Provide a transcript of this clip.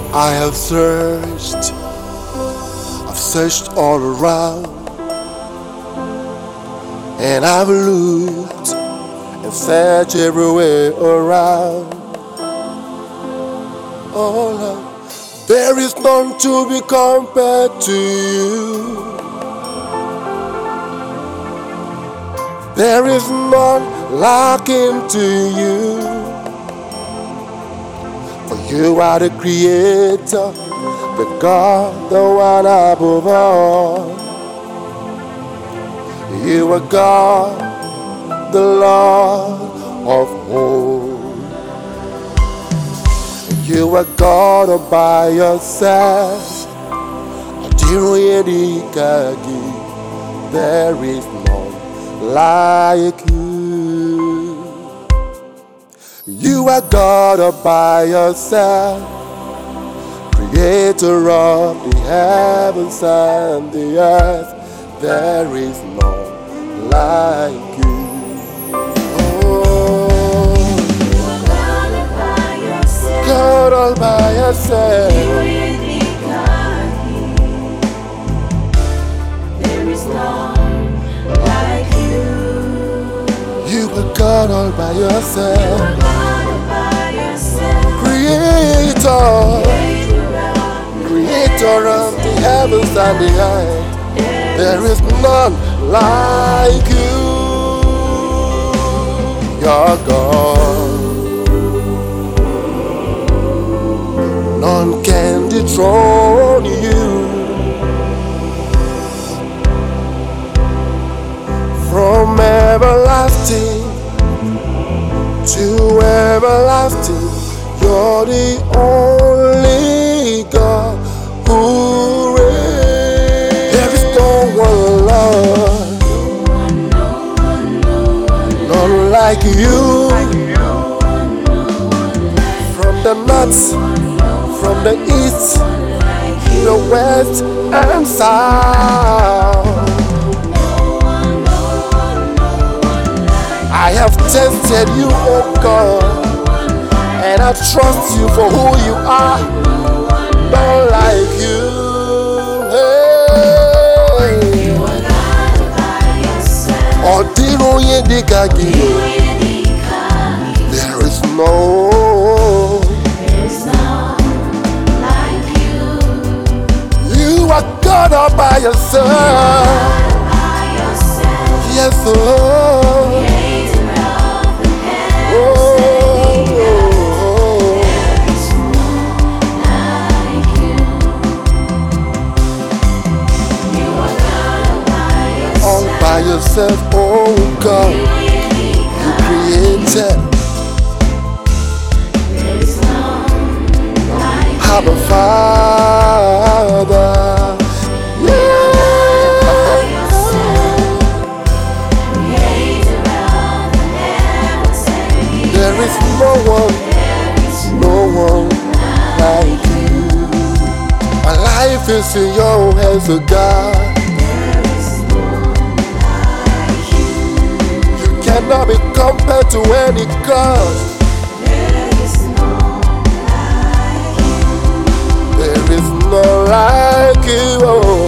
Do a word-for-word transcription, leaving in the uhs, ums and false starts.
I have searched, I've searched all around, and I've looked and searched everywhere around. Oh Lord, there is none to be compared to you. There is none likened to you. For you are the creator, the God, the one above all. You are God, the Lord of all. You are God all by yourself. There is none like you. You are God all by yourself, creator of the heavens and the earth. There is none like you. Oh, You are God all by yourself. God all by yourself. There is none like you. You are God all by You are yourself, God all by yourself. creator, creator of the heavens and the earth. There is none like you. You're God. None can dethrone you. From everlasting to everlasting, you're the only God who reigns. There is no one, Lord, none like you. From the north, from the east, the west and south, I have tested you, oh God, and I trust you for who you are. Don't like you. Hey. Odiro yedigagi. There is no. You are God all by yourself. Yes, oh. By yourself, oh God, you created. Abba Father, yeah. There is no one, no one like you. My life is in your hands, oh God. Cannot be compared to any God. There is none like you. There is none like you. Oh.